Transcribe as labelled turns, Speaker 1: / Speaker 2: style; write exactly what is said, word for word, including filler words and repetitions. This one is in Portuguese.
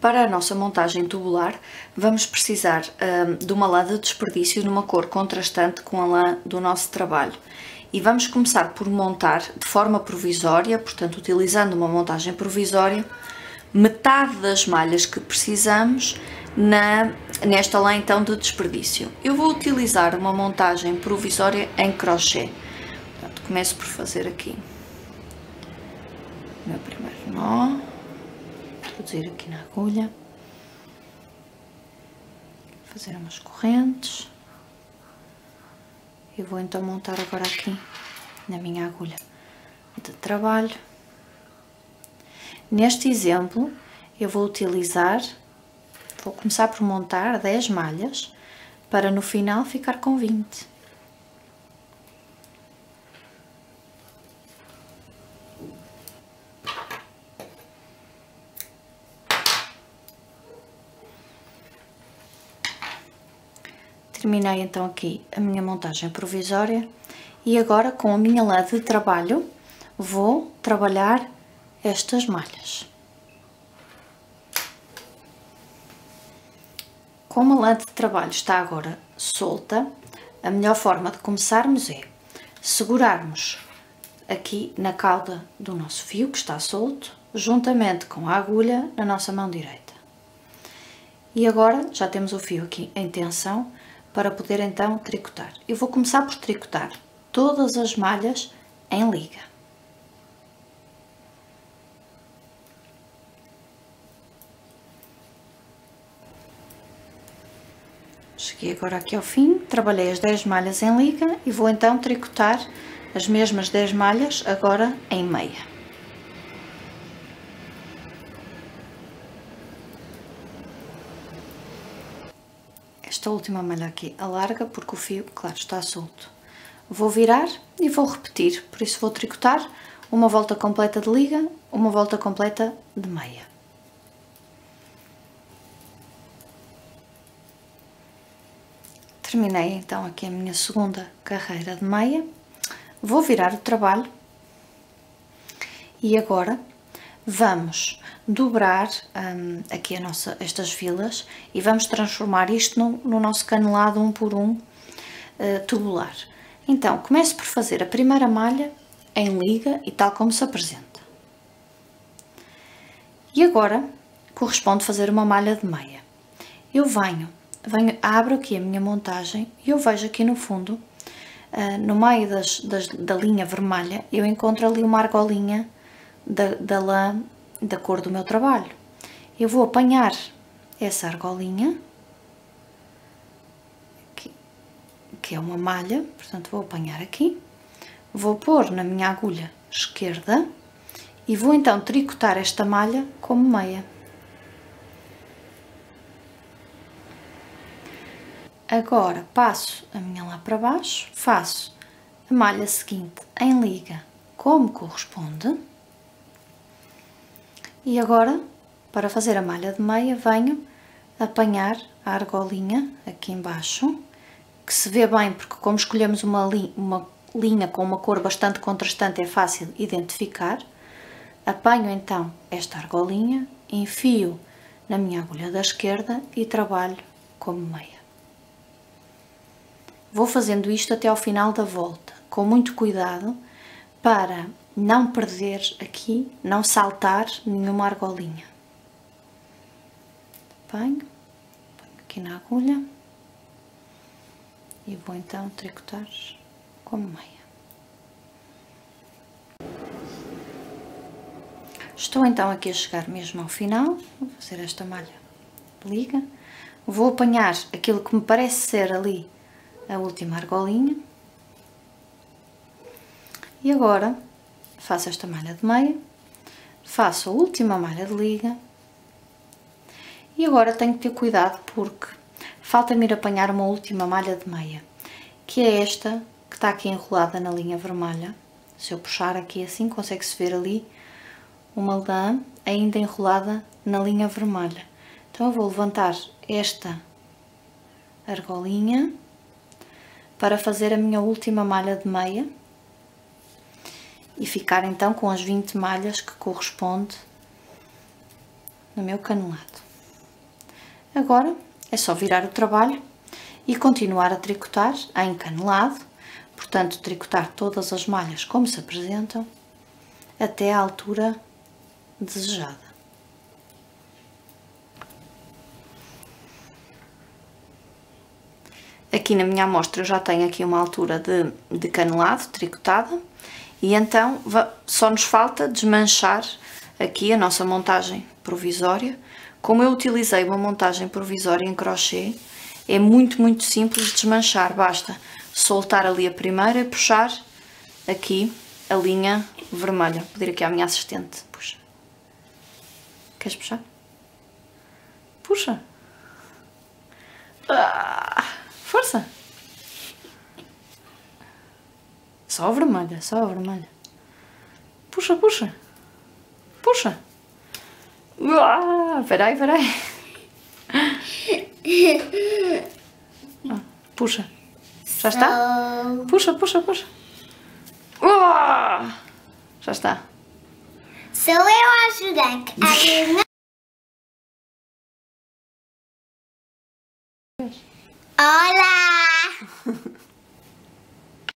Speaker 1: Para a nossa montagem tubular, vamos precisar hum, de uma lã de desperdício numa cor contrastante com a lã do nosso trabalho. E vamos começar por montar de forma provisória, portanto utilizando uma montagem provisória, metade das malhas que precisamos na, nesta lã então de desperdício. Eu vou utilizar uma montagem provisória em crochê. Portanto, começo por fazer aqui o meu primeiro nó, introduzir aqui na agulha, fazer umas correntes e vou então montar agora aqui na minha agulha de trabalho. Neste exemplo eu vou utilizar, vou começar por montar dez malhas para no final ficar com vinte. Terminei então aqui a minha montagem provisória e agora com a minha lã de trabalho vou trabalhar estas malhas. Como a lã de trabalho está agora solta, a melhor forma de começarmos é segurarmos aqui na cauda do nosso fio que está solto, juntamente com a agulha na nossa mão direita. E agora já temos o fio aqui em tensão para poder então tricotar. Eu vou começar por tricotar todas as malhas em liga. Cheguei agora aqui ao fim, trabalhei as dez malhas em liga e vou então tricotar as mesmas dez malhas agora em meia. Esta última malha aqui alarga porque o fio, claro, está solto. Vou virar e vou repetir, por isso vou tricotar uma volta completa de liga, uma volta completa de meia. Terminei então aqui a minha segunda carreira de meia, vou virar o trabalho e agora vamos dobrar hum, aqui a nossa, estas filas e vamos transformar isto no, no nosso canelado um por um uh, tubular. Então, começo por fazer a primeira malha em liga e tal como se apresenta. E agora, corresponde fazer uma malha de meia. Eu venho, venho abro aqui a minha montagem e eu vejo aqui no fundo, uh, no meio das, das, da linha vermelha, eu encontro ali uma argolinha da, da lã da cor do meu trabalho. Eu vou apanhar essa argolinha, que, que é uma malha, portanto vou apanhar aqui, vou pôr na minha agulha esquerda e vou então tricotar esta malha como meia. Agora passo a minha lá para baixo, faço a malha seguinte em liga como corresponde. E agora, para fazer a malha de meia, venho apanhar a argolinha aqui embaixo, que se vê bem porque como escolhemos uma, li uma linha com uma cor bastante contrastante é fácil identificar. Apanho então esta argolinha, enfio na minha agulha da esquerda e trabalho como meia. Vou fazendo isto até ao final da volta, com muito cuidado para não perder aqui, não saltar nenhuma argolinha. Apanho, ponho aqui na agulha e vou então tricotar como meia. Estou então aqui a chegar mesmo ao final, vou fazer esta malha de liga, vou apanhar aquilo que me parece ser ali a última argolinha e agora faço esta malha de meia, faço a última malha de liga e agora tenho que ter cuidado porque falta-me ir apanhar uma última malha de meia, que é esta que está aqui enrolada na linha vermelha. Se eu puxar aqui assim, consegue-se ver ali uma lã ainda enrolada na linha vermelha. Então eu vou levantar esta argolinha para fazer a minha última malha de meia e ficar então com as vinte malhas que corresponde no meu canelado. Agora é só virar o trabalho e continuar a tricotar em canelado, portanto tricotar todas as malhas como se apresentam até à altura desejada. Aqui na minha amostra eu já tenho aqui uma altura de, de canelado tricotada e então só nos falta desmanchar aqui a nossa montagem provisória. Como eu utilizei uma montagem provisória em crochê, é muito, muito simples de desmanchar. Basta soltar ali a primeira e puxar aqui a linha vermelha. Vou pedir aqui à minha assistente. Puxa. Queres puxar? Puxa. Ah, força. Só a vermelha, só a vermelha. Puxa, puxa. Puxa. Ah, peraí, peraí. Ah, puxa. Já está? Puxa, puxa, puxa. Ah, já está.
Speaker 2: Sou eu ajudante. Olá!